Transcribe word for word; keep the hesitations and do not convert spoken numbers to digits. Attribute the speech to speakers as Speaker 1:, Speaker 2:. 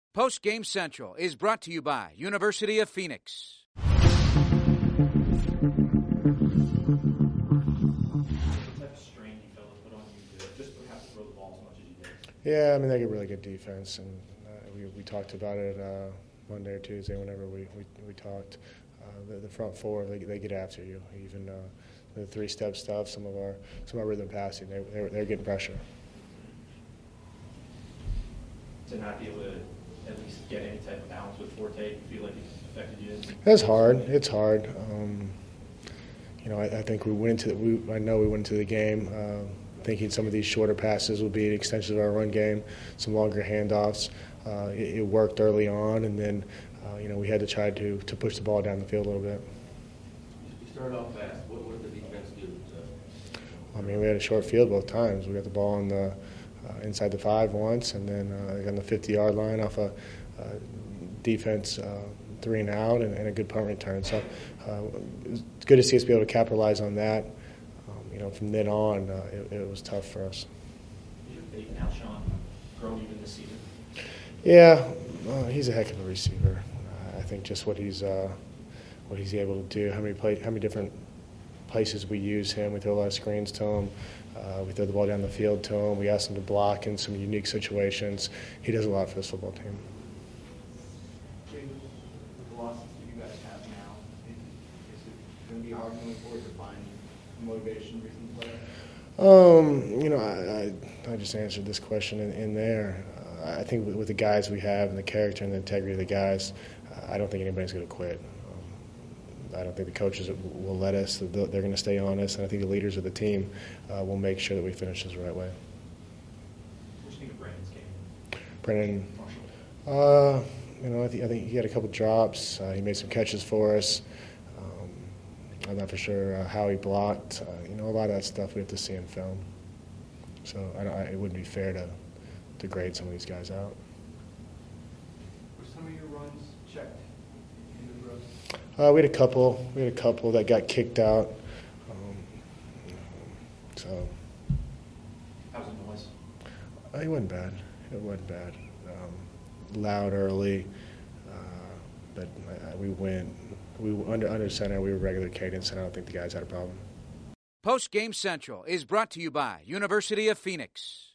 Speaker 1: Post Game Central is brought to you by University of Phoenix.
Speaker 2: Yeah, I mean, they get really good defense, and uh, we, we talked about it uh, Monday or Tuesday whenever we, we, we talked. Uh, the, the front four, they, they get after you. Even uh, the three-step stuff, some of our some of our rhythm passing, they, they were, they were getting pressure.
Speaker 3: To not be able to at least get any type of balance with Forte, you feel like it affected you?
Speaker 2: It's hard. It's hard. Um, you know, I, I think we went into the, we, I know we went into the game uh, thinking some of these shorter passes would be an extension of our run game, some longer handoffs. Uh, it, it worked early on, and then uh, you know we had to try to to push the ball down the field a little bit.
Speaker 4: You started off fast. What, what did the defense do? To...
Speaker 2: I mean, we had a short field both times. We got the ball on the uh, inside the five once, and then uh, on the fifty-yard line off a uh, defense uh, three and out, and, and a good punt return. So uh, it's good to see us be able to capitalize on that. Um, you know, from then on, uh, it, it was tough for us.
Speaker 3: Is your faith in Alshon grown even this season?
Speaker 2: Yeah, uh, he's a heck of a receiver. Uh, I think just what he's uh, what he's able to do, how many play, how many different places we use him. We throw a lot of screens to him. Uh, we throw the ball down the field to him. We ask him to block in some unique situations. He does a lot for this football team.
Speaker 5: Jay, with the losses that you guys have now, is it going to be hard moving forward to find motivation, reason to play?
Speaker 2: Um, you know, I, I, I just answered this question in, in there. Uh, I think with, with the guys we have and the character and the integrity of the guys, uh, I don't think anybody's going to quit. Um, I don't think the coaches will let us. They're going to stay on us, and I think the leaders of the team uh, will make sure that we finish this the right way.
Speaker 3: What do you think of Brandon's game?
Speaker 2: Brandon, uh, you know, I think, I think he had a couple drops. Uh, he made some catches for us. Um, I'm not for sure uh, how he blocked. Uh, you know, a lot of that stuff we have to see in film. So I don't, I, it wouldn't be fair to, to grade some of these guys out.
Speaker 5: Were some of your runs checked in the road?
Speaker 2: Uh, we had a couple. We had a couple that got kicked out. Um, so
Speaker 3: How's the noise?
Speaker 2: uh, it wasn't bad. It wasn't bad. Um, loud early, uh, but uh, we went. We under under center. We were regular cadence, and I don't think the guys had a problem.
Speaker 1: Post Game Central is brought to you by University of Phoenix.